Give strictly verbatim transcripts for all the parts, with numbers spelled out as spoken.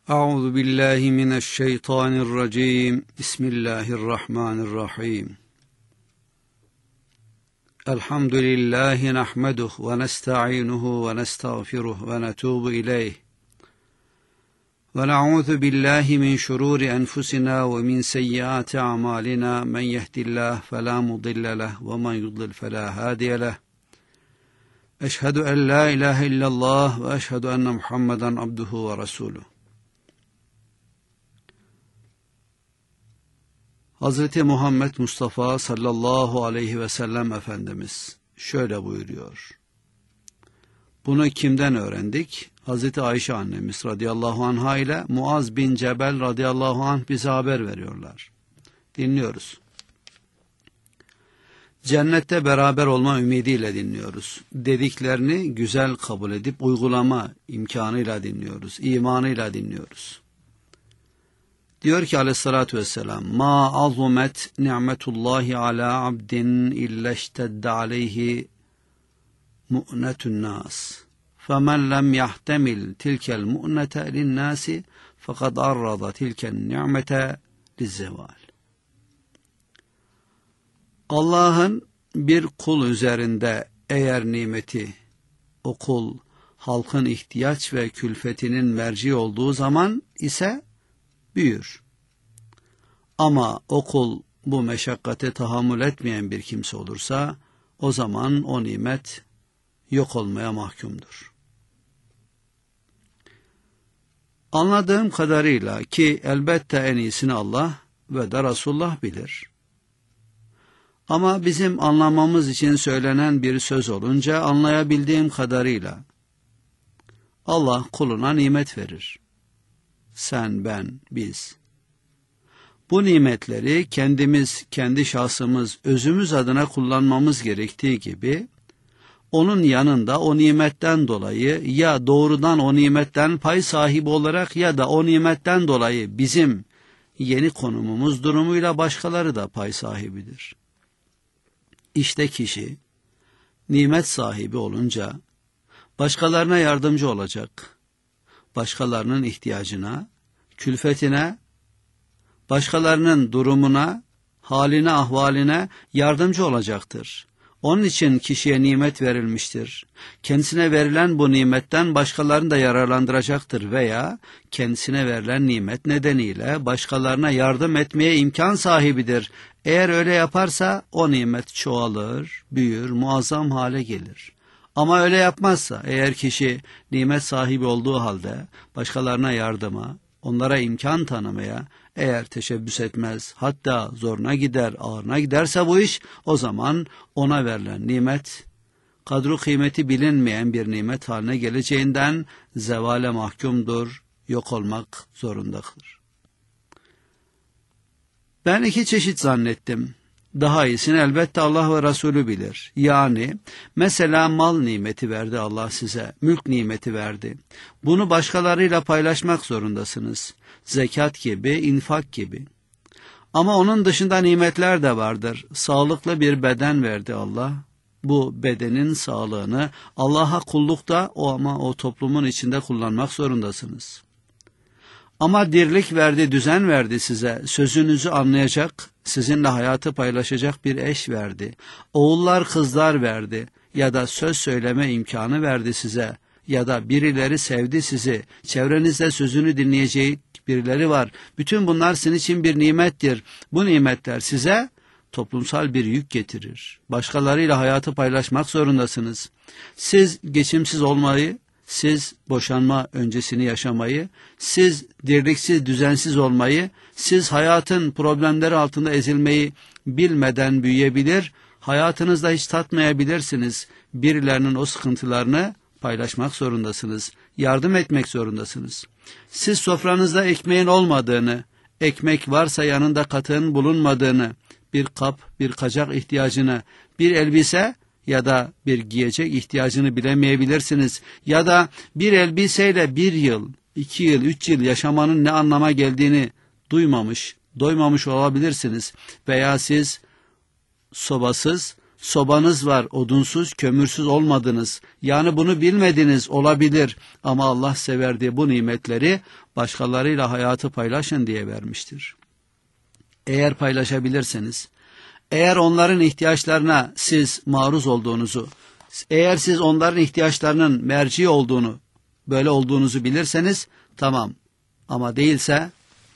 Euzu billahi mineşşeytanirracim. Bismillahirrahmanirrahim. Elhamdülillahi nahmeduhu ve nesta'inuhu ve nestağfiruhu ve netûbu ileyh. Ve na'ûzu billahi min şurûri enfusina ve min seyyiâti a'mâlina. Men yehdillah felâ mudille leh ve men yudlil felâ hâdiye leh. Eşhedü en la ilahe illallah ve eşhedü enne Muhammeden abduhu ve resûluh. Hazreti Muhammed Mustafa sallallahu aleyhi ve sellem Efendimiz şöyle buyuruyor. Bunu kimden öğrendik? Hazreti Ayşe annemiz radıyallahu anha ile Muaz bin Cebel radıyallahu anh bize haber veriyorlar. Dinliyoruz. Cennette beraber olma ümidiyle dinliyoruz. Dediklerini güzel kabul edip uygulama imkanıyla dinliyoruz. İmanıyla dinliyoruz. Diyor ki aleyhissalatü vesselam, ma azumet ni'metullahi ala abdin illa iştedde aleyhi mu'netun nas. Femen lem yahtemil tilkel mu'nete linnâsi fekad arrada tilken ni'mete lizzeval. Allah'ın bir kul üzerinde eğer nimeti, o kul halkın ihtiyaç ve külfetinin merci olduğu zaman ise büyür. Ama o kul bu meşakkate tahammül etmeyen bir kimse olursa o zaman o nimet yok olmaya mahkumdur. Anladığım kadarıyla ki elbette en iyisini Allah ve de Resulullah bilir. Ama bizim anlamamız için söylenen bir söz olunca anlayabildiğim kadarıyla Allah kuluna nimet verir. Sen, ben, biz. Bu nimetleri kendimiz, kendi şahsımız, özümüz adına kullanmamız gerektiği gibi, onun yanında o nimetten dolayı ya doğrudan o nimetten pay sahibi olarak ya da o nimetten dolayı bizim yeni konumumuz durumuyla başkaları da pay sahibidir. İşte kişi nimet sahibi olunca başkalarına yardımcı olacak. Başkalarının ihtiyacına, külfetine, başkalarının durumuna, haline, ahvaline yardımcı olacaktır. Onun için kişiye nimet verilmiştir. Kendisine verilen bu nimetten başkalarını da yararlandıracaktır veya kendisine verilen nimet nedeniyle başkalarına yardım etmeye imkan sahibidir. Eğer öyle yaparsa o nimet çoğalır, büyür, muazzam hale gelir. Ama öyle yapmazsa, eğer kişi nimet sahibi olduğu halde başkalarına yardıma, onlara imkan tanımaya eğer teşebbüs etmez, hatta zoruna gider, ağırına giderse bu iş, o zaman ona verilen nimet, kadru kıymeti bilinmeyen bir nimet haline geleceğinden zevale mahkumdur, yok olmak zorundadır. Ben iki çeşit zannettim. Daha iyisini elbette Allah ve Resulü bilir. Yani mesela mal nimeti verdi Allah size, mülk nimeti verdi. Bunu başkalarıyla paylaşmak zorundasınız. Zekat gibi, infak gibi. Ama onun dışında nimetler de vardır. Sağlıklı bir beden verdi Allah. Bu bedenin sağlığını Allah'a kullukta o ama o toplumun içinde kullanmak zorundasınız. Ama dirlik verdi, düzen verdi size, sözünüzü anlayacak, sizinle hayatı paylaşacak bir eş verdi. Oğullar, kızlar verdi ya da söz söyleme imkanı verdi size ya da birileri sevdi sizi, çevrenizde sözünü dinleyecek birileri var. Bütün bunlar sizin için bir nimettir. Bu nimetler size toplumsal bir yük getirir. Başkalarıyla hayatı paylaşmak zorundasınız. Siz geçimsiz olmayı, siz boşanma öncesini yaşamayı, siz dirliksiz, düzensiz olmayı, siz hayatın problemleri altında ezilmeyi bilmeden büyüyebilir, hayatınızda hiç tatmayabilirsiniz. Birilerinin o sıkıntılarını paylaşmak zorundasınız, yardım etmek zorundasınız. Siz sofranızda ekmeğin olmadığını, ekmek varsa yanında katığın bulunmadığını, bir kap, bir kacak ihtiyacını, bir elbise ya da bir giyecek ihtiyacını bilemeyebilirsiniz. Ya da bir elbiseyle bir yıl, iki yıl, üç yıl yaşamanın ne anlama geldiğini duymamış, doymamış olabilirsiniz. Veya siz sobasız, sobanız var, odunsuz, kömürsüz olmadınız. Yani bunu bilmediniz olabilir ama Allah size verdiği bu nimetleri başkalarıyla hayatı paylaşın diye vermiştir. Eğer paylaşabilirseniz, eğer onların ihtiyaçlarına siz maruz olduğunuzu, eğer siz onların ihtiyaçlarının merci olduğunu, böyle olduğunuzu bilirseniz tamam. Ama değilse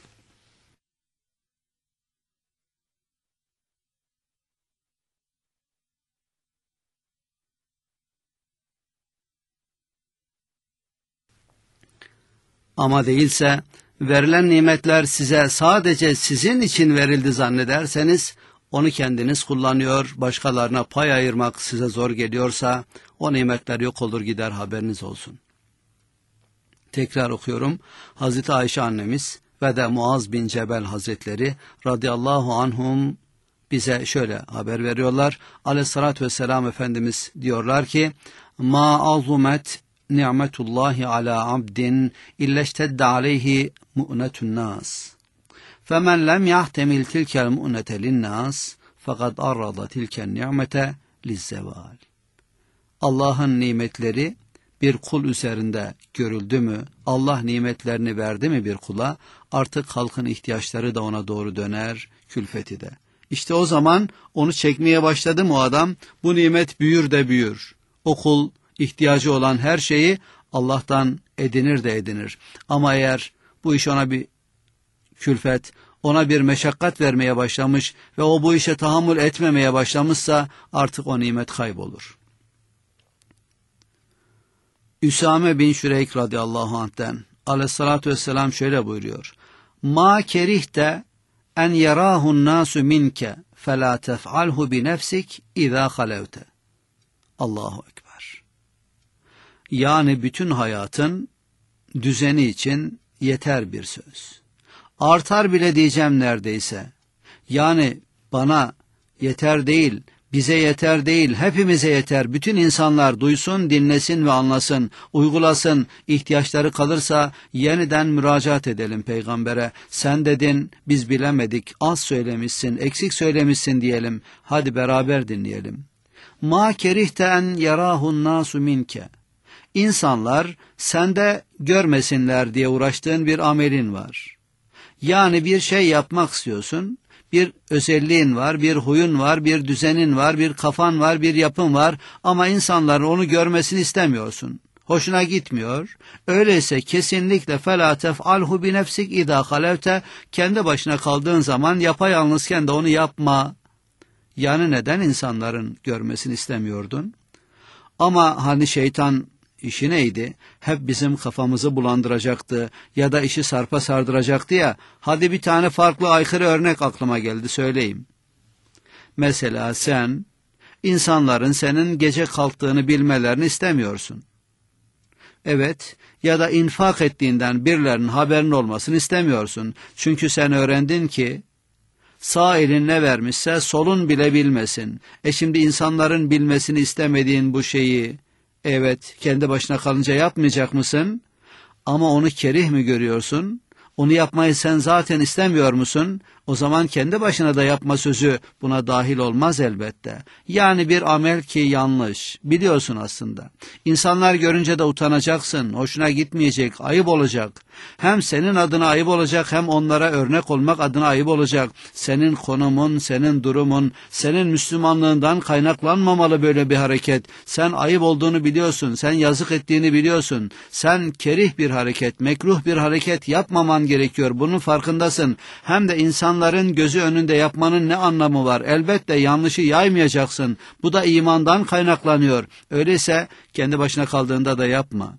ama değilse verilen nimetler size sadece sizin için verildi zannederseniz onu kendiniz kullanıyor, başkalarına pay ayırmak size zor geliyorsa o nimetler yok olur gider, haberiniz olsun. Tekrar okuyorum. Hazreti Ayşe annemiz ve de Muaz bin Cebel Hazretleri radıyallahu anhum bize şöyle haber veriyorlar. Aleyhissalatü vesselam Efendimiz diyorlar ki ma azumet ni'metullahi ala abdin illeştedde aleyhi mu'netun nas. Femen lem yahtemil tilkel mu'nete linnas fakat arrada tilken ni'mete lizzeval. Allah'ın nimetleri bir kul üzerinde görüldü mü, Allah nimetlerini verdi mi bir kula, artık halkın ihtiyaçları da ona doğru döner, külfeti de. İşte o zaman onu çekmeye başladı mı o adam, bu nimet büyür de büyür. O kul ihtiyacı olan her şeyi Allah'tan edinir de edinir. Ama eğer bu iş ona bir külfet, ona bir meşakkat vermeye başlamış ve o bu işe tahammül etmemeye başlamışsa artık o nimet kaybolur. Üsame bin Şüreyk radıyallahu anh'ten aleyhissalatü vesselam şöyle buyuruyor. Ma kerihte en yerahun nasu minke felâ tef'alhu bi nefsik izâ halevte. Allahu ekber. Yani bütün hayatın düzeni için yeter bir söz. Artar bile diyeceğim neredeyse. Yani bana yeter değil, bize yeter değil, hepimize yeter. Bütün insanlar duysun, dinlesin ve anlasın, uygulasın. İhtiyaçları kalırsa yeniden müracaat edelim peygambere. Sen dedin, biz bilemedik, az söylemişsin, eksik söylemişsin diyelim. Hadi beraber dinleyelim. Ma kerihte en yarahun nasu minke. İnsanlar sende görmesinler diye uğraştığın bir amelin var. Yani bir şey yapmak istiyorsun, bir özelliğin var, bir huyun var, bir düzenin var, bir kafan var, bir yapın var ama insanların onu görmesini istemiyorsun. Hoşuna gitmiyor. Öyleyse kesinlikle فَلَا تَفْعَلْهُ بِنَفْسِكْ اِذَا خَلَوْتَ kendi başına kaldığın zaman yapayalnızken de onu yapma. Yani neden insanların görmesini istemiyordun? Ama hani şeytan İşi neydi? Hep bizim kafamızı bulandıracaktı ya da işi sarpa sardıracaktı ya. Hadi bir tane farklı aykırı örnek aklıma geldi, söyleyeyim. Mesela sen insanların senin gece kalktığını bilmelerini istemiyorsun. Evet, ya da infak ettiğinden birilerinin haberinin olmasını istemiyorsun. Çünkü sen öğrendin ki sağ elin ne vermişse solun bile bilmesin. E şimdi insanların bilmesini istemediğin bu şeyi evet, kendi başına kalınca yapmayacak mısın? Ama onu kerih mi görüyorsun? Onu yapmayı sen zaten istemiyor musun? O zaman kendi başına da yapma sözü buna dahil olmaz elbette. Yani bir amel ki yanlış. Biliyorsun aslında. İnsanlar görünce de utanacaksın. Hoşuna gitmeyecek, ayıp olacak. Hem senin adına ayıp olacak hem onlara örnek olmak adına ayıp olacak. Senin konumun, senin durumun, senin Müslümanlığından kaynaklanmamalı böyle bir hareket. Sen ayıp olduğunu biliyorsun. Sen yazık ettiğini biliyorsun. Sen kerih bir hareket, mekruh bir hareket yapmaman gerekiyor. Bunun farkındasın. Hem de insan İnsanların gözü önünde yapmanın ne anlamı var? Elbette yanlışı yaymayacaksın. Bu da imandan kaynaklanıyor. Öyleyse kendi başına kaldığında da yapma.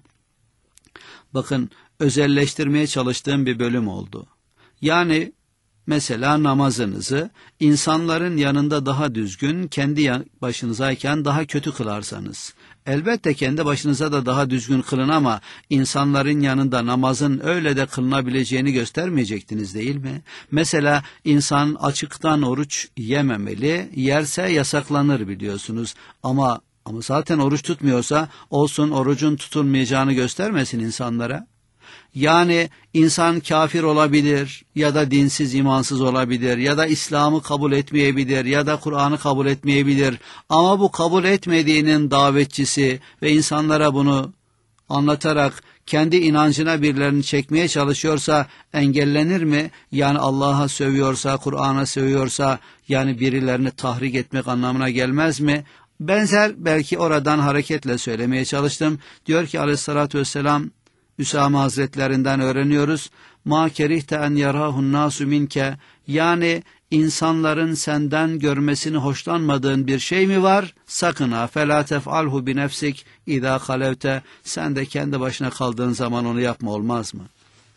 Bakın, özelleştirmeye çalıştığım bir bölüm oldu. Yani mesela namazınızı insanların yanında daha düzgün, kendi başınızayken daha kötü kılarsanız. Elbette kendi başınıza da daha düzgün kılın ama insanların yanında namazın öyle de kılınabileceğini göstermeyecektiniz değil mi? Mesela insan açıktan oruç yememeli, yerse yasaklanır biliyorsunuz ama ama zaten oruç tutmuyorsa olsun, orucun tutulmayacağını göstermesin insanlara. Yani insan kafir olabilir ya da dinsiz, imansız olabilir ya da İslam'ı kabul etmeyebilir ya da Kur'an'ı kabul etmeyebilir. Ama bu kabul etmediğinin davetçisi ve insanlara bunu anlatarak kendi inancına birilerini çekmeye çalışıyorsa engellenir mi? Yani Allah'a sövüyorsa, Kur'an'a sövüyorsa, yani birilerini tahrik etmek anlamına gelmez mi? Benzer belki oradan hareketle söylemeye çalıştım. Diyor ki aleyhissalatü vesselam, Üsame Hazretlerinden öğreniyoruz. Ma kerihte en yarahun nasu minke, yani insanların senden görmesini hoşlanmadığın bir şey mi var? Sakın ha, felâ tef'alhu bi nefsik idâ halevte, sen de kendi başına kaldığın zaman onu yapma, olmaz mı?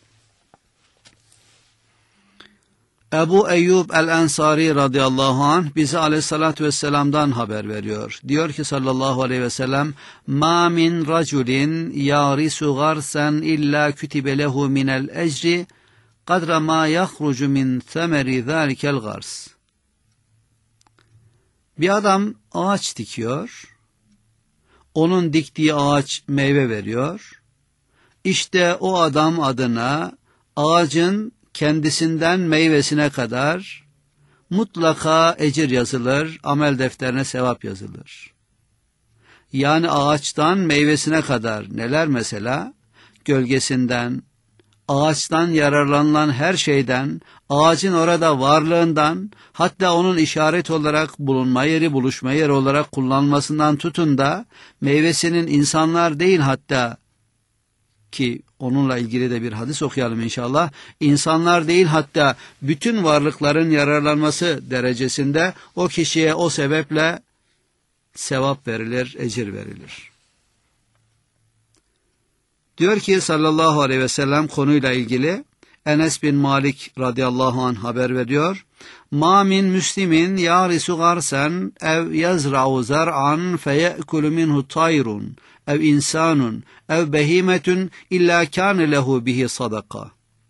Ebu Eyyub el-Ensari radıyallahu anh bize aleyhissalatü vesselam'dan haber veriyor. Diyor ki sallallahu aleyhi ve sellem, مَا مِنْ رَجُلٍ يَارِسُ غَرْسًا إِلَّا كُتِبَ لَهُ مِنَ الْاَجْرِ قَدْرَ مَا يَخْرُجُ مِنْ ثَمَرِ ذَٰلِكَ الْغَرْسِ. Bir adam ağaç dikiyor, onun diktiği ağaç meyve veriyor. İşte o adam adına ağacın kendisinden meyvesine kadar mutlaka ecir yazılır, amel defterine sevap yazılır. Yani ağaçtan meyvesine kadar neler mesela? Gölgesinden, ağaçtan yararlanılan her şeyden, ağacın orada varlığından, hatta onun işaret olarak bulunma yeri, buluşma yeri olarak kullanılmasından tutun da, meyvesinin insanlar değil, hatta ki onunla ilgili de bir hadis okuyalım inşallah. İnsanlar değil, hatta bütün varlıkların yararlanması derecesinde o kişiye o sebeple sevap verilir, ecir verilir. Diyor ki sallallahu aleyhi ve sellem konuyla ilgili, Enes bin Malik radıyallahu anh haber veriyor. Ma min müslimin yarisu garsen ev yazra'u zar'an feye'kulu minhu tayrun ev insanun ev behimetun illa kâne lehu bihi sadaka.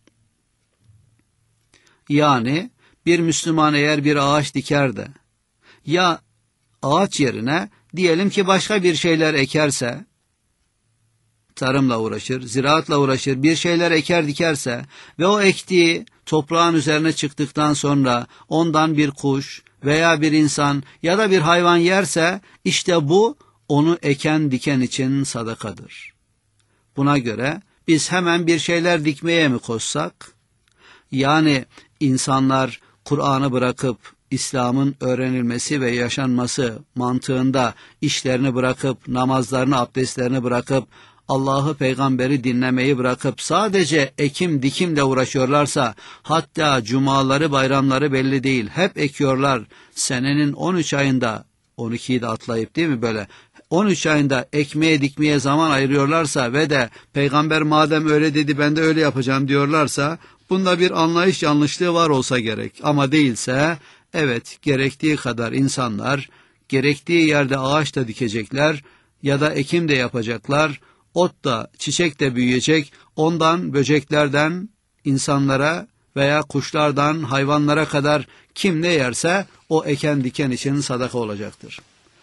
Yani bir Müslüman eğer bir ağaç diker de ya ağaç yerine diyelim ki başka bir şeyler ekerse, tarımla uğraşır, ziraatla uğraşır, bir şeyler eker dikerse ve o ektiği toprağın üzerine çıktıktan sonra ondan bir kuş veya bir insan ya da bir hayvan yerse, işte bu onu eken diken için sadakadır. Buna göre biz hemen bir şeyler dikmeye mi koşsak? Yani insanlar Kur'an'ı bırakıp İslam'ın öğrenilmesi ve yaşanması mantığında işlerini bırakıp, namazlarını, abdestlerini bırakıp, Allah'ı, peygamberi dinlemeyi bırakıp sadece ekim dikimle uğraşıyorlarsa, hatta cumaları, bayramları belli değil, hep ekiyorlar, senenin on üç ayında, on ikiyi de atlayıp değil mi böyle, on üç ayında ekmeye dikmeye zaman ayırıyorlarsa ve de peygamber madem öyle dedi ben de öyle yapacağım diyorlarsa, bunda bir anlayış yanlışlığı var olsa gerek. Ama değilse, evet, gerektiği kadar insanlar gerektiği yerde ağaç da dikecekler ya da ekim de yapacaklar, ot da çiçek de büyüyecek, ondan böceklerden insanlara veya kuşlardan hayvanlara kadar kim ne yerse o eken diken için sadaka olacaktır.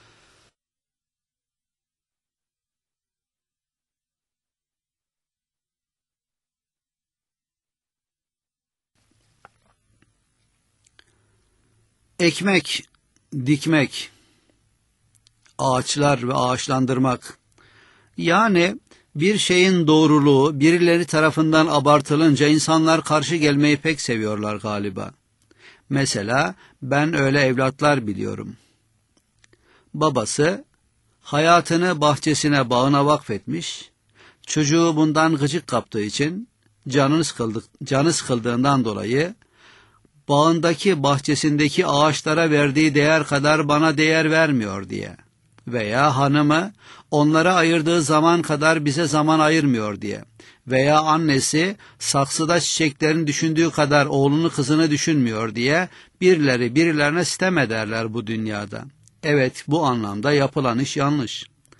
Ekmek, dikmek, ağaçlar ve ağaçlandırmak, yani bir şeyin doğruluğu birileri tarafından abartılınca insanlar karşı gelmeyi pek seviyorlar galiba. Mesela ben öyle evlatlar biliyorum. Babası hayatını bahçesine, bağına vakfetmiş, çocuğu bundan gıcık kaptığı için, canı sıkıldı, canı sıkıldığından dolayı, bağındaki, bahçesindeki ağaçlara verdiği değer kadar bana değer vermiyor diye veya hanımı onlara ayırdığı zaman kadar bize zaman ayırmıyor diye veya annesi saksıda çiçeklerini düşündüğü kadar oğlunu, kızını düşünmüyor diye birileri birilerine sitem ederler bu dünyada. Evet, bu anlamda yapılan iş yanlış.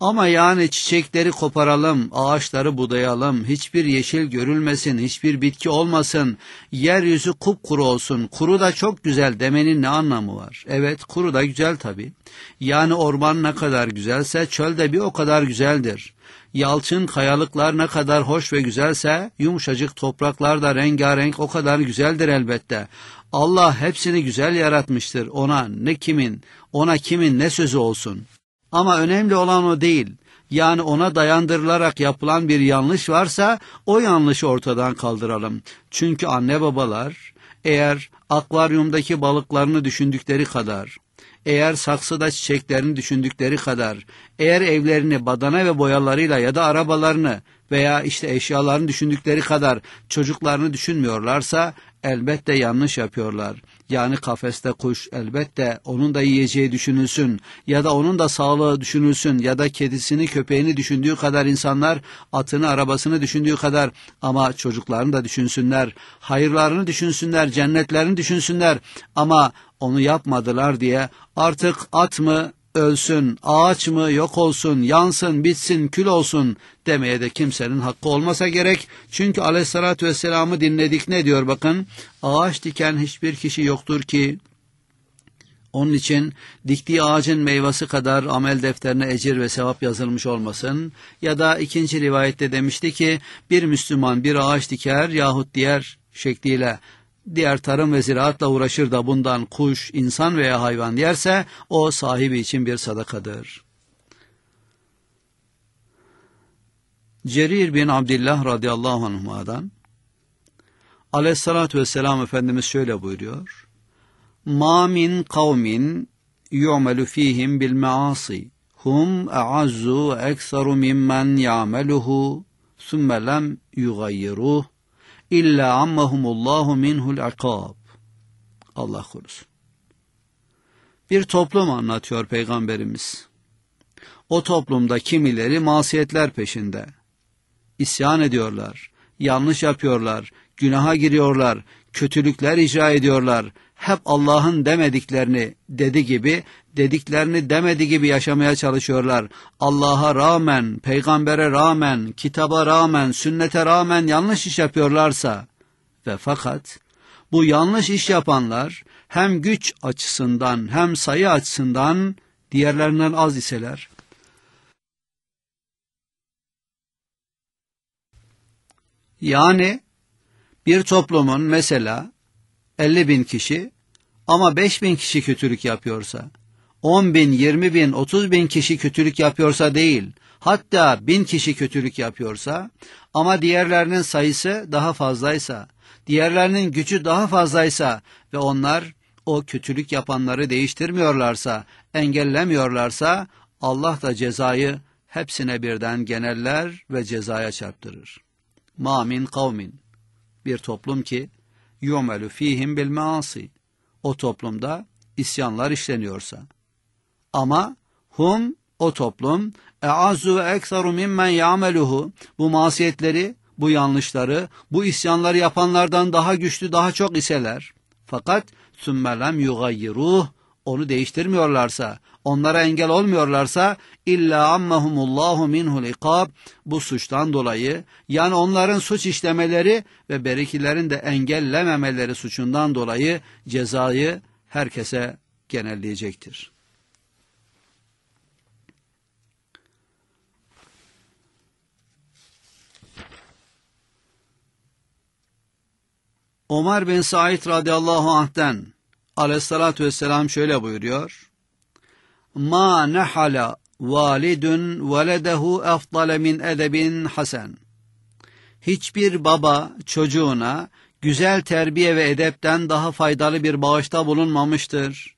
Ama yani çiçekleri koparalım, ağaçları budayalım, hiçbir yeşil görülmesin, hiçbir bitki olmasın, yeryüzü kupkuru olsun, kuru da çok güzel demenin ne anlamı var? Evet, kuru da güzel tabii. Yani orman ne kadar güzelse çöl de bir o kadar güzeldir. Yalçın kayalıklar ne kadar hoş ve güzelse yumuşacık topraklar da rengarenk o kadar güzeldir elbette. Allah hepsini güzel yaratmıştır. Ona ne kimin, ona kimin ne sözü olsun. Ama önemli olan o değil. Yani ona dayandırılarak yapılan bir yanlış varsa o yanlışı ortadan kaldıralım. Çünkü anne babalar eğer akvaryumdaki balıklarını düşündükleri kadar, eğer saksıda çiçeklerini düşündükleri kadar, eğer evlerini badana ve boyalarıyla ya da arabalarını veya işte eşyalarını düşündükleri kadar çocuklarını düşünmüyorlarsa elbette yanlış yapıyorlar. Yani kafeste kuş elbette onun da yiyeceği düşünülsün ya da onun da sağlığı düşünülsün ya da kedisini köpeğini düşündüğü kadar insanlar atını arabasını düşündüğü kadar ama çocuklarını da düşünsünler, hayırlarını düşünsünler, cennetlerini düşünsünler ama onu yapmadılar diye artık at mı ölsün, ağaç mı yok olsun, yansın, bitsin, kül olsun demeye de kimsenin hakkı olmasa gerek. Çünkü aleyhissalatü vesselam'ı dinledik ne diyor bakın, ağaç diken hiçbir kişi yoktur ki, onun için diktiği ağacın meyvesi kadar amel defterine ecir ve sevap yazılmış olmasın. Ya da ikinci rivayette demişti ki, bir Müslüman bir ağaç diker yahut diğer şekliyle, diğer tarım ve ziraatla uğraşır da bundan kuş, insan veya hayvan yerse o sahibi için bir sadakadır. Cerir bin Abdillah radıyallahu anhuma'dan aleyhissalatü vesselam Efendimiz şöyle buyuruyor. Ma min kavmin yu'melu fihim bil maasi hum a'azzu ekseru mimmen ya'meluhu thumme lem yugayyiruh İlla ammahumullahu minhul akab. Allah korusun. Bir toplum anlatıyor Peygamberimiz. O toplumda kimileri masiyetler peşinde. İsyan ediyorlar, yanlış yapıyorlar, günaha giriyorlar, kötülükler icra ediyorlar. Hep Allah'ın demediklerini dedi gibi, dediklerini demedi gibi yaşamaya çalışıyorlar. Allah'a rağmen, peygambere rağmen, kitaba rağmen, sünnete rağmen yanlış iş yapıyorlarsa ve fakat bu yanlış iş yapanlar hem güç açısından hem sayı açısından diğerlerinden az iseler, yani bir toplumun mesela elli bin kişi ama beş bin kişi kötülük yapıyorsa, on bin, yirmi bin, otuz bin kişi kötülük yapıyorsa değil, hatta bin kişi kötülük yapıyorsa ama diğerlerinin sayısı daha fazlaysa, diğerlerinin gücü daha fazlaysa ve onlar o kötülük yapanları değiştirmiyorlarsa, engellemiyorlarsa Allah da cezayı hepsine birden geneller ve cezaya çarptırır. Ma min kavmin, bir toplum ki yu'melu fihim bil maasi, o toplumda isyanlar işleniyorsa. Ama hum, o toplum, e'azzu ve ekseru mimmen ya'meluhu, bu masiyetleri, bu yanlışları, bu isyanları yapanlardan daha güçlü, daha çok iseler. Fakat sümme lem yugayyiruh, onu değiştirmiyorlarsa, onlara engel olmuyorlarsa, illa ammahumullahu minhul ikab, bu suçtan dolayı, yani onların suç işlemeleri ve berikilerin de engellememeleri suçundan dolayı cezayı herkese genelleyecektir. Ömer bin Said radıyallahu anh'ten aleyhissalatü vesselam şöyle buyuruyor. Ma nehala validun veledehu efdale min edebin hasen. Hiçbir baba çocuğuna güzel terbiye ve edepten daha faydalı bir bağışta bulunmamıştır.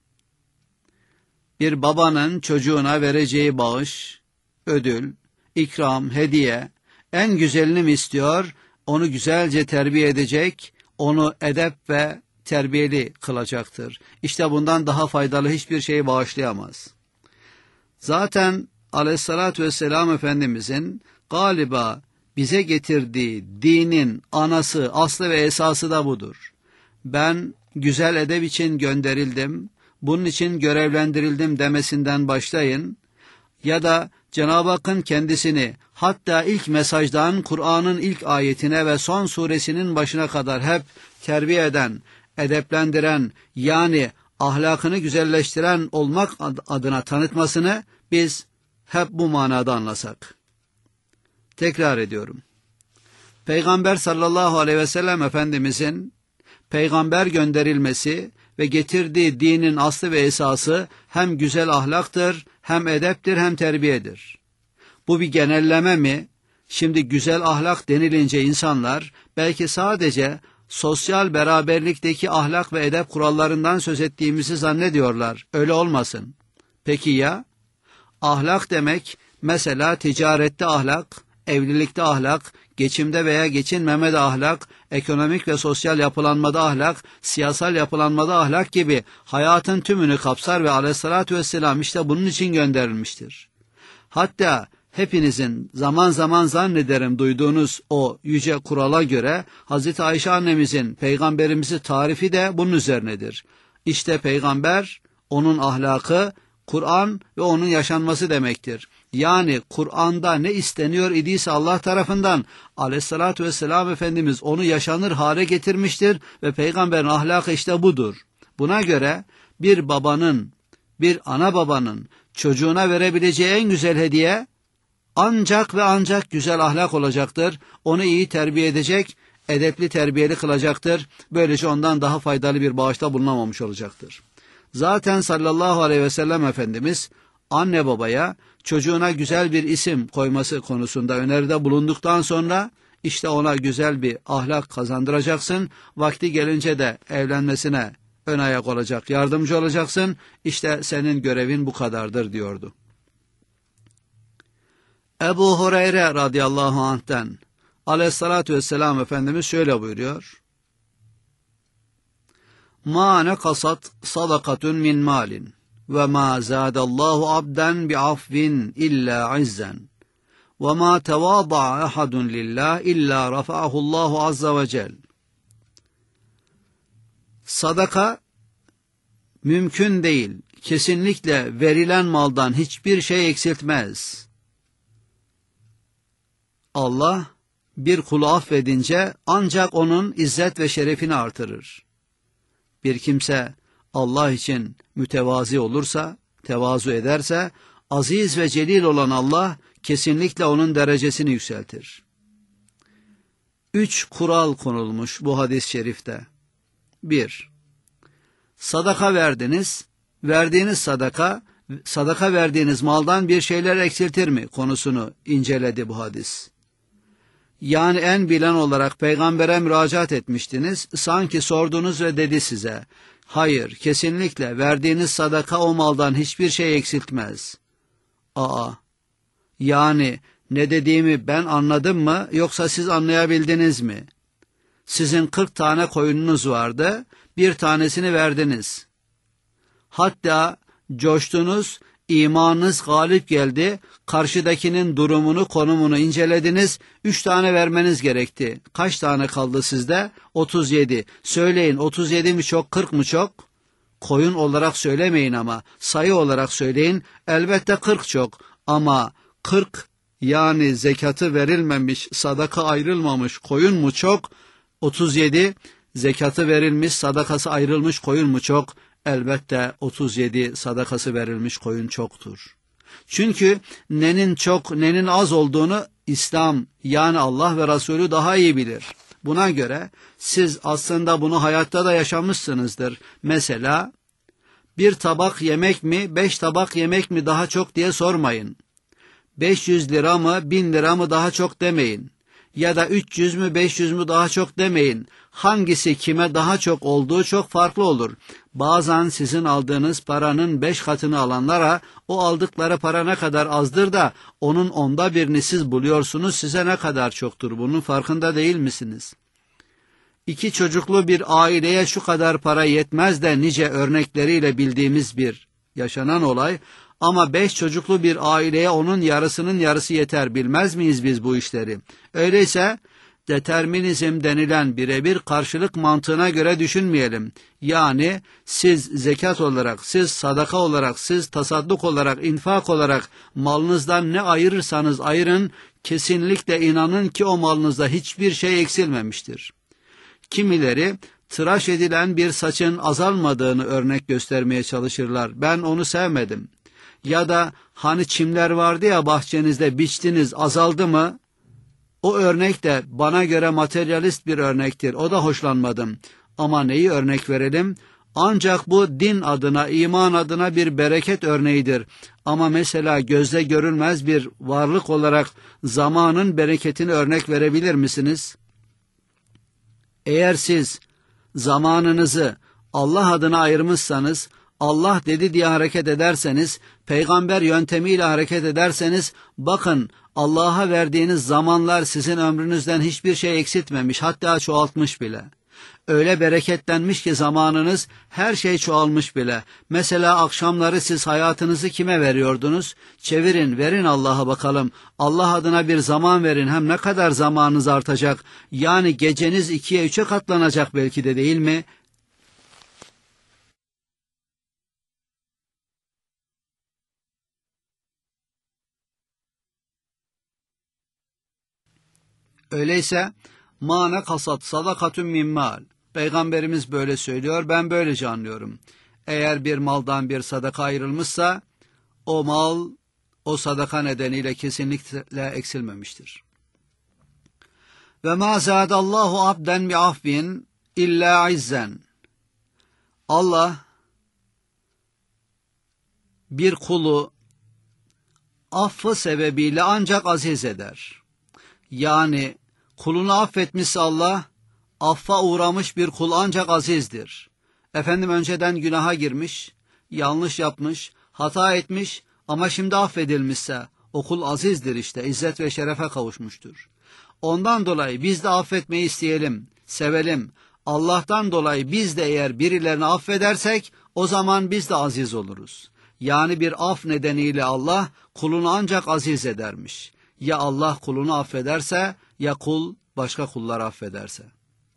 Bir babanın çocuğuna vereceği bağış, ödül, ikram, hediye, en güzelini mi istiyor? Onu güzelce terbiye edecek, onu edep ve terbiyeli kılacaktır. İşte bundan daha faydalı hiçbir şey bağışlayamaz. Zaten aleyhissalatü vesselam Efendimizin galiba bize getirdiği dinin anası, aslı ve esası da budur. Ben güzel edep için gönderildim, bunun için görevlendirildim demesinden başlayın ya da Cenab-ı Hakk'ın kendisini hatta ilk mesajdan Kur'an'ın ilk ayetine ve son suresinin başına kadar hep terbiye eden, edeplendiren, yani ahlakını güzelleştiren olmak adına tanıtmasını biz hep bu manada anlasak. Tekrar ediyorum. Peygamber sallallahu aleyhi ve sellem Efendimizin peygamber gönderilmesi ve getirdiği dinin aslı ve esası hem güzel ahlaktır, hem edeptir, hem terbiyedir. Bu bir genelleme mi? Şimdi güzel ahlak denilince insanlar belki sadece sosyal beraberlikteki ahlak ve edep kurallarından söz ettiğimizi zannediyorlar. Öyle olmasın. Peki ya? Ahlak demek mesela ticarette ahlak, evlilikte ahlak, geçimde veya geçinmemede ahlak, ekonomik ve sosyal yapılanmada ahlak, siyasal yapılanmada ahlak gibi hayatın tümünü kapsar ve aleyhissalatü vesselam işte bunun için gönderilmiştir. Hatta hepinizin zaman zaman zannederim duyduğunuz o yüce kurala göre Hazreti Ayşe annemizin peygamberimizi tarifi de bunun üzerinedir. İşte peygamber, onun ahlakı, Kur'an ve onun yaşanması demektir. Yani Kur'an'da ne isteniyor idiyse Allah tarafından aleyhissalatü vesselam Efendimiz onu yaşanır hale getirmiştir ve peygamberin ahlakı işte budur. Buna göre bir babanın, bir ana babanın çocuğuna verebileceği en güzel hediye ancak ve ancak güzel ahlak olacaktır. Onu iyi terbiye edecek, edepli terbiyeli kılacaktır. Böylece ondan daha faydalı bir bağışta bulunamamış olacaktır. Zaten sallallahu aleyhi ve sellem Efendimiz anne babaya çocuğuna güzel bir isim koyması konusunda öneride bulunduktan sonra işte ona güzel bir ahlak kazandıracaksın. Vakti gelince de evlenmesine ön ayak olacak, yardımcı olacaksın. İşte senin görevin bu kadardır diyordu. Ebu Hureyre radıyallahu anh'ten aleyhissalatü vesselam Efendimiz şöyle buyuruyor. Ma nekasat sadakatun min malin ve ma zadallahu abden bi afvin illa izzen ve ma tevada'a ahadun lillah illa rafa'ahullahu azza ve cel. Sadaka mümkün değil. Kesinlikle verilen maldan hiçbir şey eksiltmez. Allah bir kulu affedince ancak onun izzet ve şerefini artırır. Bir kimse Allah için mütevazi olursa, tevazu ederse, aziz ve celil olan Allah kesinlikle onun derecesini yükseltir. Üç kural konulmuş bu hadis-i şerifte. Bir, sadaka verdiniz, verdiğiniz sadaka, sadaka verdiğiniz maldan bir şeyler eksiltir mi konusunu inceledi bu hadis. Yani en bilen olarak peygambere müracaat etmiştiniz, sanki sordunuz ve dedi size, hayır, kesinlikle verdiğiniz sadaka o maldan hiçbir şey eksiltmez. Aa, yani ne dediğimi ben anladım mı, yoksa siz anlayabildiniz mi? Sizin kırk tane koyununuz vardı, bir tanesini verdiniz. Hatta coştunuz, imanınız galip geldi, karşıdakinin durumunu, konumunu incelediniz, üç tane vermeniz gerekti. Kaç tane kaldı sizde? otuz yedi. Söyleyin, otuz yedi mi çok, kırk mı çok? Koyun olarak söylemeyin ama, sayı olarak söyleyin, elbette kırk çok. Ama kırk, yani zekatı verilmemiş, sadaka ayrılmamış koyun mu çok? otuz yedi, zekatı verilmiş, sadakası ayrılmış koyun mu çok? Elbette otuz yedi sadakası verilmiş koyun çoktur. Çünkü nenin çok, nenin az olduğunu İslam, yani Allah ve Resulü daha iyi bilir. Buna göre siz aslında bunu hayatta da yaşamışsınızdır. Mesela bir tabak yemek mi, beş tabak yemek mi daha çok diye sormayın. beş yüz lira mı, bin lira mı daha çok demeyin. Ya da üç yüz mü, beş yüz mü daha çok demeyin. Hangisi kime daha çok olduğu çok farklı olur. Bazen sizin aldığınız paranın beş katını alanlara o aldıkları para ne kadar azdır da onun onda birini siz buluyorsunuz, size ne kadar çoktur, bunun farkında değil misiniz? İki çocuklu bir aileye şu kadar para yetmez de nice örnekleriyle bildiğimiz bir yaşanan olay. Ama beş çocuklu bir aileye onun yarısının yarısı yeter, bilmez miyiz biz bu işleri? Öyleyse determinizm denilen birebir karşılık mantığına göre düşünmeyelim. Yani siz zekat olarak, siz sadaka olarak, siz tasadduk olarak, infak olarak malınızdan ne ayırırsanız ayırın, kesinlikle inanın ki o malınızda hiçbir şey eksilmemiştir. Kimileri tıraş edilen bir saçın azalmadığını örnek göstermeye çalışırlar. Ben onu sevmedim. Ya da hani çimler vardı ya bahçenizde, biçtiniz, azaldı mı? O örnek de bana göre materyalist bir örnektir. O da hoşlanmadım. Ama neyi örnek verelim? Ancak bu din adına, iman adına bir bereket örneğidir. Ama mesela gözle görülmez bir varlık olarak zamanın bereketini örnek verebilir misiniz? Eğer siz zamanınızı Allah adına ayırmışsanız, Allah dedi diye hareket ederseniz, peygamber yöntemiyle hareket ederseniz, bakın Allah'a verdiğiniz zamanlar sizin ömrünüzden hiçbir şey eksiltmemiş, hatta çoğaltmış bile. Öyle bereketlenmiş ki zamanınız, her şey çoğalmış bile. Mesela akşamları siz hayatınızı kime veriyordunuz? Çevirin, verin Allah'a bakalım. Allah adına bir zaman verin. Hem ne kadar zamanınız artacak? Yani geceniz ikiye üçe katlanacak belki de, değil mi? Öyleyse mâne kasat sadakatun min mal. Peygamberimiz böyle söylüyor, ben böylece anlıyorum. Eğer bir maldan bir sadaka ayrılmışsa, o mal o sadaka nedeniyle kesinlikle eksilmemiştir. Ve mâ zâdallahu abden bi afvin illa izzen. Allah bir kulu affı sebebiyle ancak aziz eder. Yani kulunu affetmişse Allah, affa uğramış bir kul ancak azizdir. Efendim önceden günaha girmiş, yanlış yapmış, hata etmiş ama şimdi affedilmişse o kul azizdir işte, izzet ve şerefe kavuşmuştur. Ondan dolayı biz de affetmeyi isteyelim, sevelim. Allah'tan dolayı biz de eğer birilerini affedersek o zaman biz de aziz oluruz. Yani bir af nedeniyle Allah kulunu ancak aziz edermiş. Ya Allah kulunu affederse, ya kul başka kulları affederse.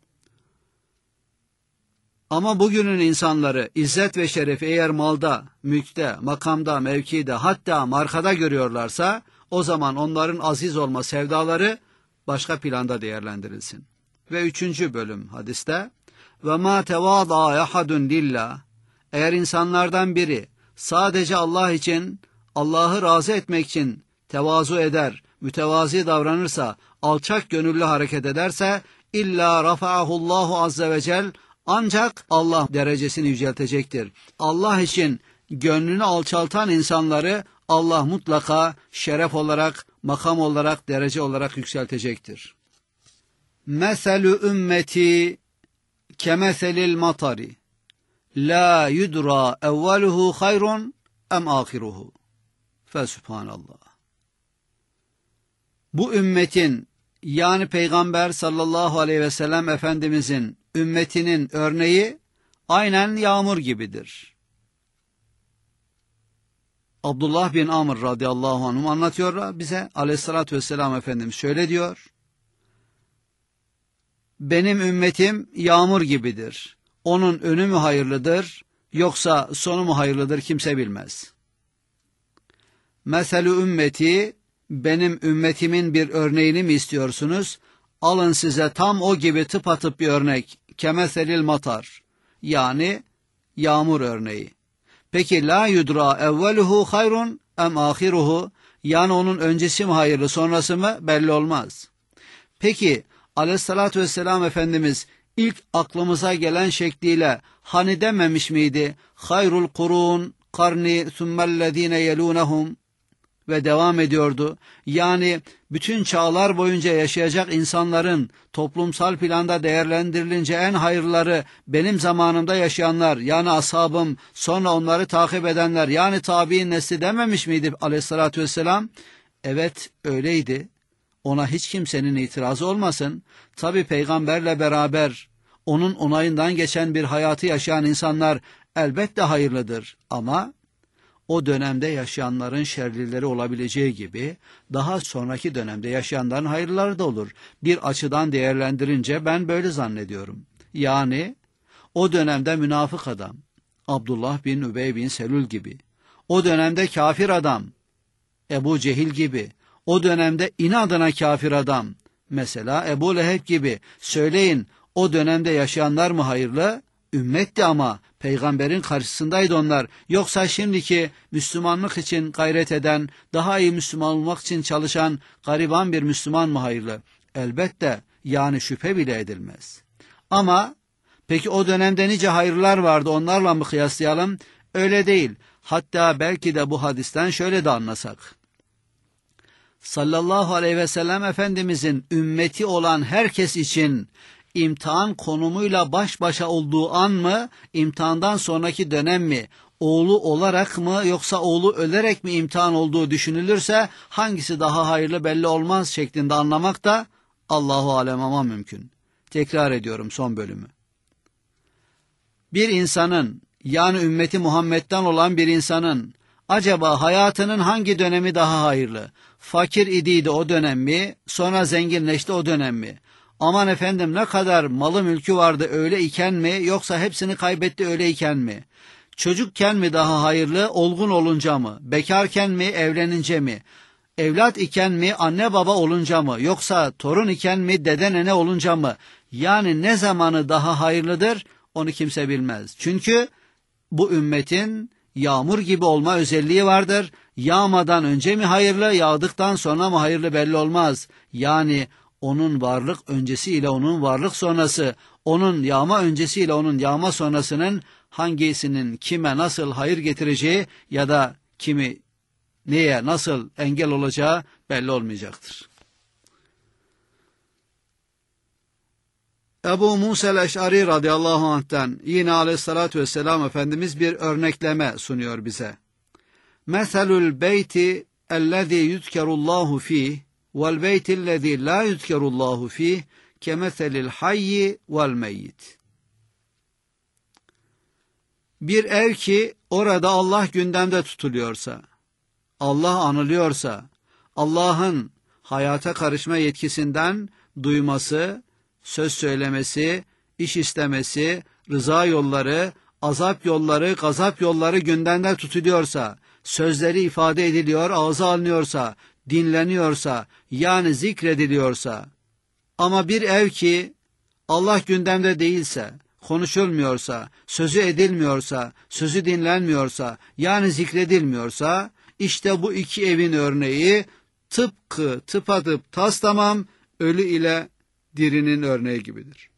Ama bugünün insanları izzet ve şerefi eğer malda, mülkte, makamda, mevkide, hatta markada görüyorlarsa, o zaman onların aziz olma sevdaları başka planda değerlendirilsin. Ve üçüncü bölüm hadiste, ve ma tevâdâ ehadun lillah. Eğer insanlardan biri sadece Allah için, Allah'ı razı etmek için tevazu eder, mütevazi davranırsa, alçak gönüllü hareket ederse, illa rafa'ahullahu azze ve cel, ancak Allah derecesini yüceltecektir. Allah için gönlünü alçaltan insanları Allah mutlaka şeref olarak, makam olarak, derece olarak yükseltecektir. Meselü ümmeti kemeselil matari, la yudra evveluhu hayrun em ahiruhu. Fesubhanallah. Bu ümmetin, yani Peygamber sallallahu aleyhi ve sellem Efendimizin ümmetinin örneği aynen yağmur gibidir. Abdullah bin Amr radıyallahu anh anlatıyor bize, aleyhissalatü vesselam Efendimiz şöyle diyor: benim ümmetim yağmur gibidir. Onun önü mü hayırlıdır, yoksa sonu mu hayırlıdır kimse bilmez. Meselü ümmeti, benim ümmetimin bir örneğini mi istiyorsunuz? Alın size tam o gibi tıpatıp bir örnek. Kemeselil matar, yani yağmur örneği. Peki la yudra evveluhu hayrun em ahiruhu, yani onun öncesi mi hayırlı, sonrası mı belli olmaz. Peki aleyhissalatü vesselam Efendimiz ilk aklımıza gelen şekliyle hani dememiş miydi? Hayrul kurun karni thummellezine yelunehum, ve devam ediyordu. Yani bütün çağlar boyunca yaşayacak insanların toplumsal planda değerlendirilince en hayırları benim zamanımda yaşayanlar, yani ashabım, sonra onları takip edenler, yani tabi'in nesli dememiş miydi aleyhissalatü vesselam? Evet, öyleydi. Ona hiç kimsenin itirazı olmasın. Tabi peygamberle beraber onun onayından geçen bir hayatı yaşayan insanlar elbette hayırlıdır. Ama o dönemde yaşayanların şerlileri olabileceği gibi daha sonraki dönemde yaşayanların hayırları da olur. Bir açıdan değerlendirince ben böyle zannediyorum. Yani o dönemde münafık adam, Abdullah bin Übey bin Selül gibi, o dönemde kafir adam, Ebu Cehil gibi, o dönemde inadına kafir adam, mesela Ebu Leheb gibi, söyleyin o dönemde yaşayanlar mı hayırlı? Ümmetti ama peygamberin karşısındaydı onlar. Yoksa şimdiki Müslümanlık için gayret eden, daha iyi Müslüman olmak için çalışan gariban bir Müslüman mı hayırlı? Elbette, yani şüphe bile edilmez. Ama peki o dönemde nice hayırlar vardı, onlarla mı kıyaslayalım? Öyle değil. Hatta belki de bu hadisten şöyle de anlasak. Sallallahu aleyhi ve sellem Efendimizin ümmeti olan herkes için imtihan konumuyla baş başa olduğu an mı, imtihandan sonraki dönem mi, oğlu olarak mı yoksa oğlu ölerek mi imtihan olduğu düşünülürse hangisi daha hayırlı belli olmaz şeklinde anlamak da Allahu alem ama mümkün. Tekrar ediyorum son bölümü. Bir insanın, yani ümmeti Muhammed'den olan bir insanın acaba hayatının hangi dönemi daha hayırlı? Fakir idiydi o dönem mi? Sonra zenginleşti o dönem mi? Aman efendim ne kadar malı mülkü vardı öyle iken mi? Yoksa hepsini kaybetti öyle iken mi? Çocukken mi daha hayırlı? Olgun olunca mı? Bekarken mi? Evlenince mi? Evlat iken mi? Anne baba olunca mı? Yoksa torun iken mi? Dede nene olunca mı? Yani ne zamanı daha hayırlıdır? Onu kimse bilmez. Çünkü bu ümmetin yağmur gibi olma özelliği vardır. Yağmadan önce mi hayırlı, yağdıktan sonra mı hayırlı belli olmaz. Yani onun varlık öncesiyle onun varlık sonrası, onun yağma öncesiyle onun yağma sonrasının hangisinin kime nasıl hayır getireceği ya da kimi neye nasıl engel olacağı belli olmayacaktır. Ebu Musa el-Eş'ari radıyallahu anh'ten yine aleyhissalatü vesselam Efendimiz bir örnekleme sunuyor bize. Meselul beyti ellezî yuzkerullahu fîh vel beytillezî la yuzkerullahu fîh kemeselil hayyi vel meyyit. Bir ev ki orada Allah gündemde tutuluyorsa, Allah anılıyorsa, Allah'ın hayata karışma yetkisinden duyması, söz söylemesi, iş istemesi, rıza yolları, azap yolları, gazap yolları gündemde tutuluyorsa, sözleri ifade ediliyor, ağza alınıyorsa, dinleniyorsa, yani zikrediliyorsa, ama bir ev ki Allah gündemde değilse, konuşulmuyorsa, sözü edilmiyorsa, sözü dinlenmiyorsa, yani zikredilmiyorsa, işte bu iki evin örneği tıpkı tıpatıp taslamam ölü ile dirinin örneği gibidir.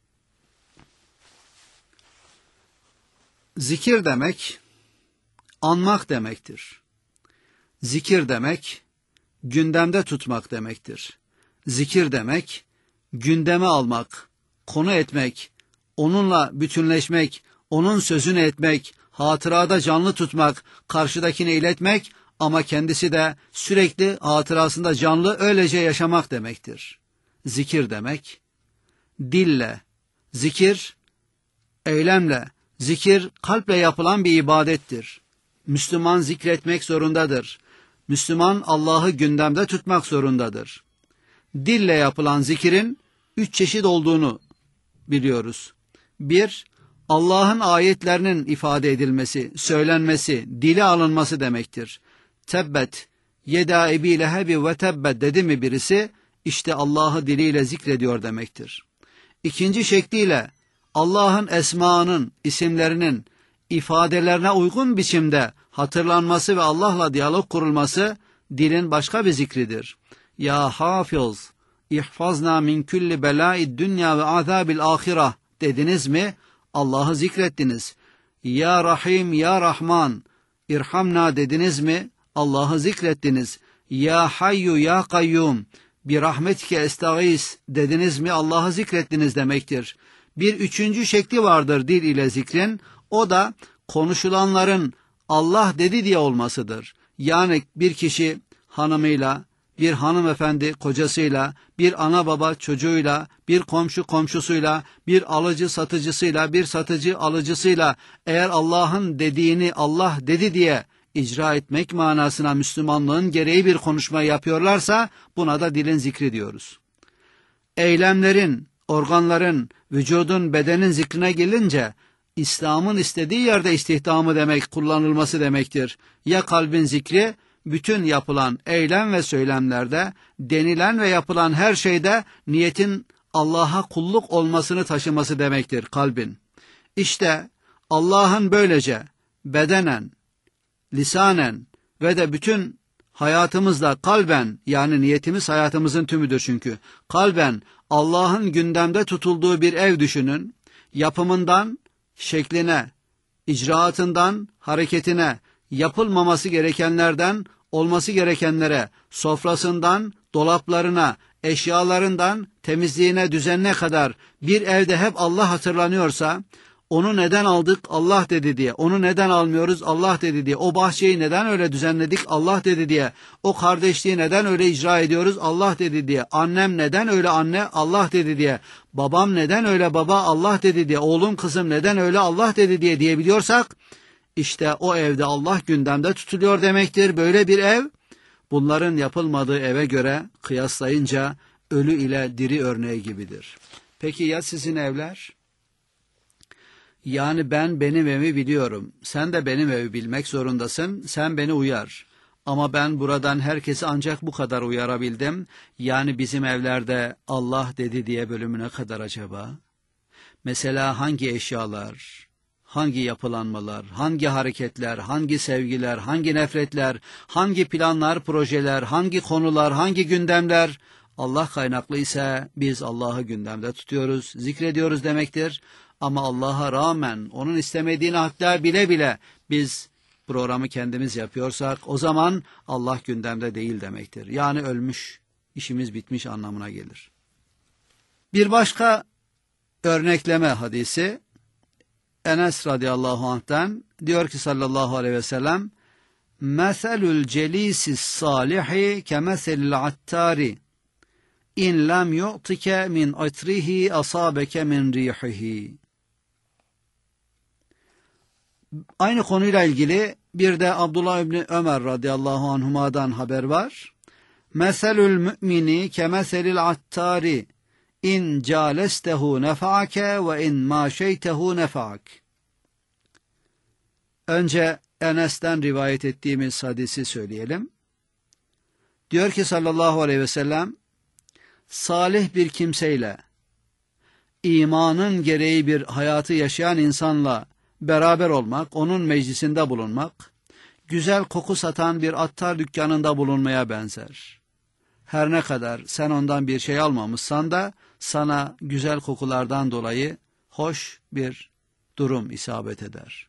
Zikir demek, anmak demektir. Zikir demek, gündemde tutmak demektir. Zikir demek, gündeme almak, konu etmek, onunla bütünleşmek, onun sözünü etmek, hatırada canlı tutmak, karşıdakine iletmek ama kendisi de sürekli hatırasında canlı öylece yaşamak demektir. Zikir demek, dille, zikir, eylemle, zikir kalple yapılan bir ibadettir. Müslüman zikretmek zorundadır. Müslüman Allah'ı gündemde tutmak zorundadır. Dille yapılan zikirin üç çeşit olduğunu biliyoruz. Bir, Allah'ın ayetlerinin ifade edilmesi, söylenmesi, dile alınması demektir. Tebbet, yeda ebi lehebi ve tebbet dedi mi birisi, işte Allah'ı diliyle zikrediyor demektir. İkinci şekliyle Allah'ın esmaının, isimlerinin ifadelerine uygun biçimde hatırlanması ve Allah'la diyalog kurulması dilin başka bir zikridir. Ya hafiz, ihfazna min kulli belâid dünya ve azabil ahireh dediniz mi? Allah'ı zikrettiniz. Ya Rahim, Ya Rahman, irhamna dediniz mi? Allah'ı zikrettiniz. Ya Hayyu, Ya Kayyum, bir rahmetike estağis dediniz mi? Allah'ı zikrettiniz demektir. Bir üçüncü şekli vardır dil ile zikrin. O da konuşulanların Allah dedi diye olmasıdır. Yani bir kişi hanımıyla, bir hanımefendi kocasıyla, bir ana baba çocuğuyla, bir komşu komşusuyla, bir alıcı satıcısıyla, bir satıcı alıcısıyla eğer Allah'ın dediğini Allah dedi diye icra etmek manasına Müslümanlığın gereği bir konuşma yapıyorlarsa buna da dilin zikri diyoruz. Eylemlerin, organların, vücudun, bedenin zikrine gelince İslam'ın istediği yerde istihdamı demek, kullanılması demektir. Ya kalbin zikri, bütün yapılan eylem ve söylemlerde, denilen ve yapılan her şeyde niyetin Allah'a kulluk olmasını taşıması demektir kalbin. İşte Allah'ın böylece bedenen, lisanen ve de bütün hayatımızda kalben, yani niyetimiz hayatımızın tümüdür çünkü, kalben Allah'ın gündemde tutulduğu bir ev düşünün, yapımından şekline, icraatından hareketine, yapılmaması gerekenlerden olması gerekenlere, sofrasından dolaplarına, eşyalarından temizliğine, düzenine kadar bir evde hep Allah hatırlanıyorsa, onu neden aldık? Allah dedi diye. Onu neden almıyoruz? Allah dedi diye. O bahçeyi neden öyle düzenledik? Allah dedi diye. O kardeşliği neden öyle icra ediyoruz? Allah dedi diye. Annem neden öyle anne? Allah dedi diye. Babam neden öyle baba? Allah dedi diye. Oğlum kızım neden öyle? Allah dedi diye diyebiliyorsak, işte o evde Allah gündemde tutuluyor demektir. Böyle bir ev, bunların yapılmadığı eve göre kıyaslayınca ölü ile diri örneği gibidir. Peki ya sizin evler? Yani ben benim evi biliyorum. Sen de benim evi bilmek zorundasın. Sen beni uyar. Ama ben buradan herkesi ancak bu kadar uyarabildim. Yani bizim evlerde Allah dedi diye bölümüne kadar acaba? Mesela hangi eşyalar, hangi yapılanmalar, hangi hareketler, hangi sevgiler, hangi nefretler, hangi planlar, projeler, hangi konular, hangi gündemler Allah kaynaklı ise biz Allah'ı gündemde tutuyoruz, zikrediyoruz demektir. Ama Allah'a rağmen onun istemediğini hatta bile bile biz programı kendimiz yapıyorsak o zaman Allah gündemde değil demektir. Yani ölmüş, işimiz bitmiş anlamına gelir. Bir başka örnekleme hadisi Enes radıyallahu anh'ten diyor ki sallallahu aleyhi ve sellem: "Meselul celisis salihi kemeselil attari in lam yu'tike min itrihi asabeke min rihihi." Aynı konuyla ilgili bir de Abdullah İbni Ömer radıyallahu anhuma'dan haber var. Meselül mümini kemeselil attari in calestehu nefa'ake ve in maşeytehu nefa'ak. Önce Enes'ten rivayet ettiğimiz hadisi söyleyelim. Diyor ki sallallahu aleyhi ve sellem, salih bir kimseyle, imanın gereği bir hayatı yaşayan insanla beraber olmak, onun meclisinde bulunmak, güzel koku satan bir attar dükkanında bulunmaya benzer. Her ne kadar sen ondan bir şey almamışsan da sana güzel kokulardan dolayı hoş bir durum isabet eder.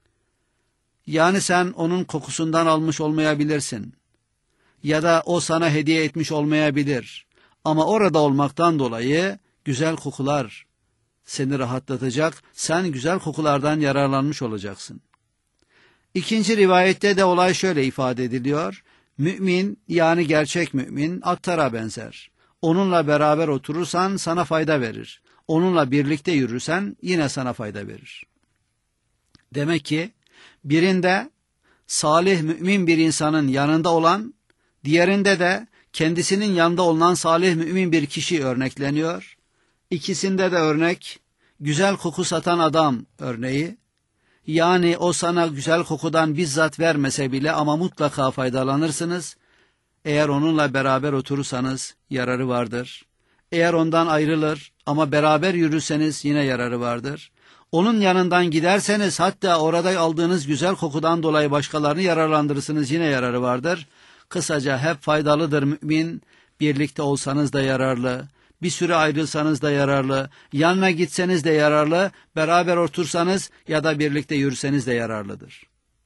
Yani sen onun kokusundan almış olmayabilirsin ya da o sana hediye etmiş olmayabilir ama orada olmaktan dolayı güzel kokular seni rahatlatacak, sen güzel kokulardan yararlanmış olacaksın. İkinci rivayette de olay şöyle ifade ediliyor: mümin, yani gerçek mümin attara benzer. Onunla beraber oturursan sana fayda verir. Onunla birlikte yürürsen yine sana fayda verir. Demek ki birinde salih mümin bir insanın yanında olan, diğerinde de kendisinin yanında olunan salih mümin bir kişi örnekleniyor. İkisinde de örnek güzel koku satan adam örneği. Yani o sana güzel kokudan bizzat vermese bile ama mutlaka faydalanırsınız. Eğer onunla beraber oturursanız yararı vardır. Eğer ondan ayrılır ama beraber yürürseniz yine yararı vardır. Onun yanından giderseniz hatta orada aldığınız güzel kokudan dolayı başkalarını yararlandırırsınız, yine yararı vardır. Kısaca hep faydalıdır mümin. Birlikte olsanız da yararlı, bir süre ayrılsanız da yararlı, yanına gitseniz de yararlı, beraber otursanız ya da birlikte yürüseniz de yararlıdır.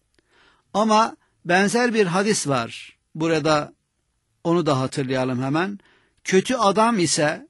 Ama benzer bir hadis var. Burada onu da hatırlayalım hemen. Kötü adam ise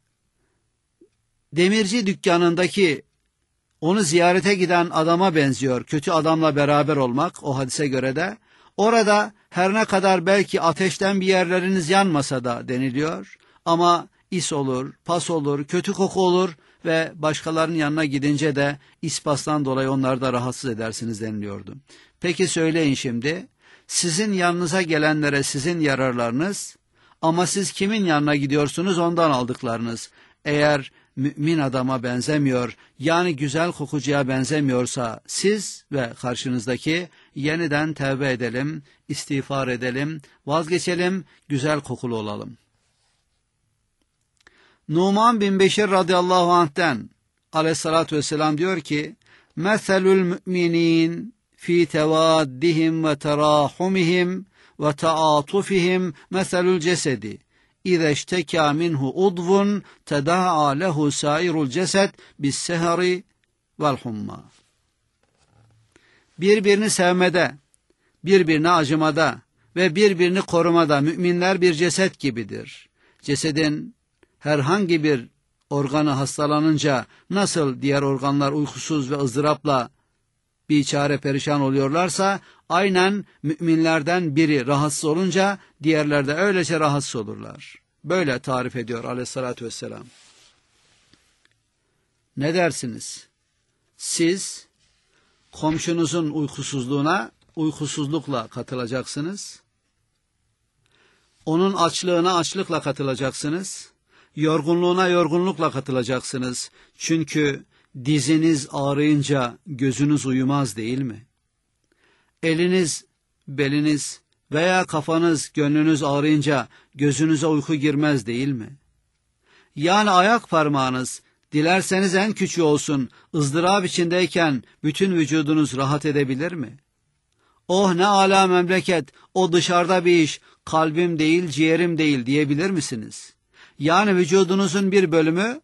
demirci dükkanındaki onu ziyarete giden adama benziyor. Kötü adamla beraber olmak o hadise göre de. Orada her ne kadar belki ateşten bir yerleriniz yanmasa da deniliyor. Ama is olur, pas olur, kötü koku olur ve başkalarının yanına gidince de ispastan dolayı onları da rahatsız edersiniz deniliyordu. Peki söyleyin şimdi, sizin yanınıza gelenlere sizin yararlarınız, ama siz kimin yanına gidiyorsunuz ondan aldıklarınız. Eğer mümin adama benzemiyor, yani güzel kokucuya benzemiyorsa siz ve karşınızdaki yeniden tevbe edelim, istiğfar edelim, vazgeçelim, güzel kokulu olalım. Numan bin Beşir radıyallahu anh'ten aleyhissalatü vesselam diyor ki, Meselül müminin fi tevaddihim ve terahumihim ve taatufihim meselül cesedi. İze iştekâ minhu udvun teda'a lehu sairul cesed bis sehari vel humma. Birbirini sevmede, birbirine acımada ve birbirini korumada müminler bir ceset gibidir. Cesedin herhangi bir organı hastalanınca nasıl diğer organlar uykusuz ve ızdırapla biçare perişan oluyorlarsa, aynen müminlerden biri rahatsız olunca diğerler de öylece rahatsız olurlar. Böyle tarif ediyor aleyhissalatü vesselam. Ne dersiniz? Siz komşunuzun uykusuzluğuna uykusuzlukla katılacaksınız. Onun açlığına açlıkla katılacaksınız. Yorgunluğuna yorgunlukla katılacaksınız. Çünkü diziniz ağrıyınca gözünüz uyumaz değil mi? Eliniz, beliniz veya kafanız, gönlünüz ağrıyınca gözünüze uyku girmez değil mi? Yani ayak parmağınız, dilerseniz en küçüğü olsun, ızdırap içindeyken bütün vücudunuz rahat edebilir mi? Oh ne âlâ memleket, o dışarıda bir iş, kalbim değil, ciğerim değil diyebilir misiniz? Yani vücudunuzun bir bölümü,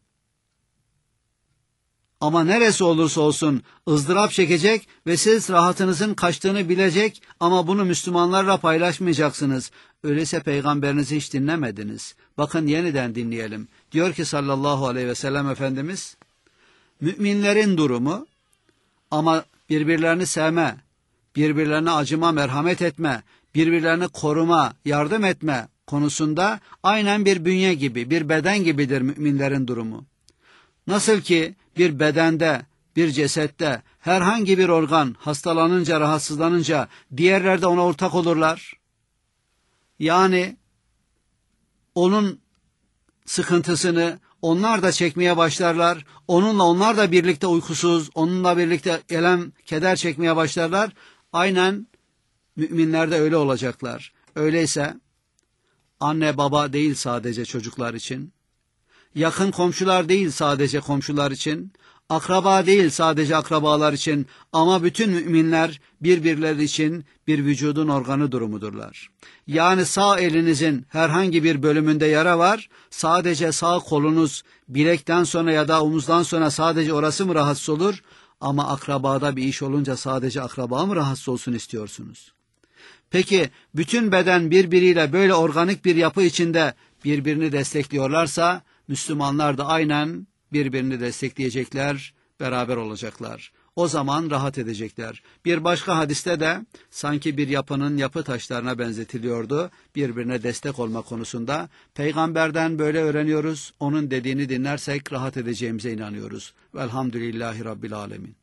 ama neresi olursa olsun ızdırap çekecek ve siz rahatınızın kaçtığını bilecek ama bunu Müslümanlarla paylaşmayacaksınız. Öyleyse peygamberinizi hiç dinlemediniz. Bakın yeniden dinleyelim. Diyor ki sallallahu aleyhi ve sellem Efendimiz, müminlerin durumu ama birbirlerini sevme, birbirlerine acıma, merhamet etme, birbirlerini koruma, yardım etme konusunda aynen bir bünye gibi, bir beden gibidir müminlerin durumu. Nasıl ki bir bedende, bir cesette herhangi bir organ hastalanınca, rahatsızlanınca diğerler de ona ortak olurlar. Yani onun sıkıntısını onlar da çekmeye başlarlar. Onunla onlar da birlikte uykusuz, onunla birlikte elem, keder çekmeye başlarlar. Aynen müminler de öyle olacaklar. Öyleyse anne baba değil sadece çocuklar için, yakın komşular değil sadece komşular için, akraba değil sadece akrabalar için, ama bütün müminler birbirleri için bir vücudun organı durumudurlar. Yani sağ elinizin herhangi bir bölümünde yara var, sadece sağ kolunuz bilekten sonra ya da omuzdan sonra sadece orası mı rahatsız olur, ama akrabada bir iş olunca sadece akraba mı rahatsız olsun istiyorsunuz? Peki bütün beden birbiriyle böyle organik bir yapı içinde birbirini destekliyorlarsa, Müslümanlar da aynen birbirini destekleyecekler, beraber olacaklar. O zaman rahat edecekler. Bir başka hadiste de sanki bir yapının yapı taşlarına benzetiliyordu, birbirine destek olma konusunda. Peygamberden böyle öğreniyoruz, onun dediğini dinlersek rahat edeceğimize inanıyoruz. Velhamdülillahi Rabbil Alemin.